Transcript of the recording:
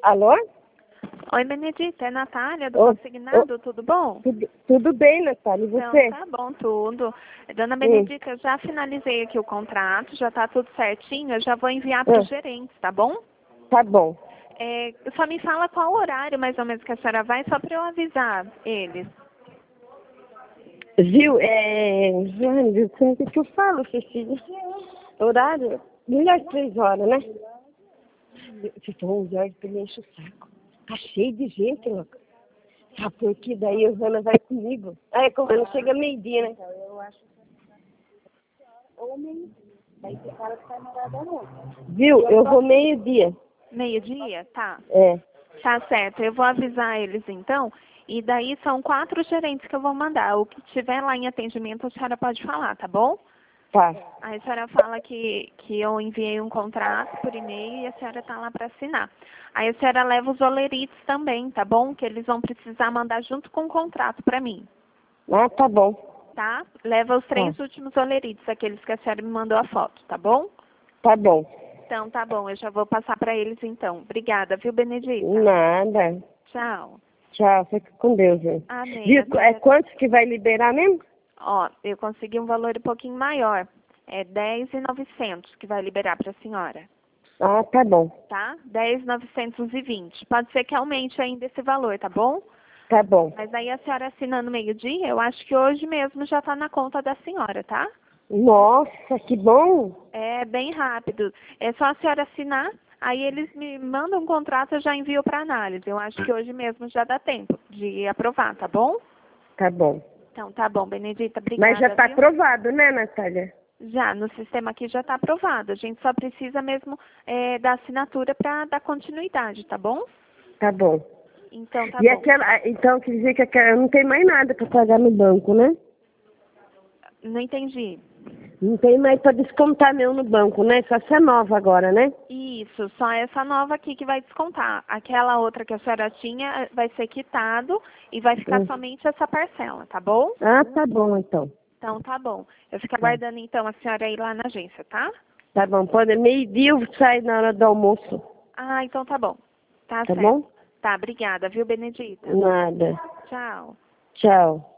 Alô? Oi, Benedita, é Natália do Consignado, tudo bom? Tudo bem, Natália, e você? Então, tá bom, tudo. Dona Benedita, eu já finalizei aqui o contrato, já tá tudo certinho, eu já vou enviar para os gerentes, tá bom? Tá bom. Só me fala qual horário mais ou menos que a senhora vai, só para eu avisar eles. Viu? Ai, Deus, o que eu falo, Cecília? Horário? Melhor 3 horas, né? Se for 11 horas, me enche o saco. Tá cheio de gente, louco. Sabe por que daí a Rosana vai comigo? Como ela chega meio-dia, né? Eu acho que ou meio-dia. Daí você fala que vai mandar da noite. Viu? Eu vou meio-dia. Meio-dia? Tá. É. Tá certo, eu vou avisar eles então. E daí são 4 gerentes que eu vou mandar. O que tiver lá em atendimento, a senhora pode falar, tá bom? Tá. Aí a senhora fala que eu enviei um contrato por e-mail e a senhora tá lá para assinar. Aí a senhora leva os olerites também, tá bom? Que eles vão precisar mandar junto com o contrato para mim. Ah, tá bom. Tá? Leva os 3 últimos olerites, aqueles que a senhora me mandou a foto, tá bom? Tá bom. Então tá bom, eu já vou passar para eles então. Obrigada, viu, Benedita? Nada. Tchau. Tchau, fica com Deus, hein? Amém. Viu? Quantos que vai liberar mesmo? Ó, eu consegui um valor um pouquinho maior. É 10.900 que vai liberar para a senhora. Ah, tá bom. Tá? 10.920. Pode ser que aumente ainda esse valor, tá bom? Tá bom. Mas aí a senhora assinando meio-dia, eu acho que hoje mesmo já está na conta da senhora, tá? Nossa, que bom. É bem rápido. É só a senhora assinar, aí eles me mandam um contrato, eu já envio para análise. Eu acho que hoje mesmo já dá tempo de aprovar, tá bom? Tá bom. Então tá bom, Benedita, obrigada. Mas já tá viu? aprovado, né, Natália? Já, no sistema aqui já está aprovado. A gente só precisa mesmo da assinatura para dar continuidade, tá bom? Tá bom. Então tá E bom. então quer dizer que aquela não tem mais nada para pagar no banco, né? Não entendi. Não tem mais para descontar meu no banco, né? Só essa nova agora, né? Isso, só essa nova aqui que vai descontar. Aquela outra que a senhora tinha vai ser quitado e vai ficar somente essa parcela, tá bom? Ah, tá bom então. Então tá bom. Eu fico aguardando então a senhora ir lá na agência, tá? Tá bom, pode meio-dia eu saio na hora do almoço. Ah, então tá bom. Tá Tá certo. bom? Tá, obrigada, viu, Benedita? Nada. Tchau. Tchau.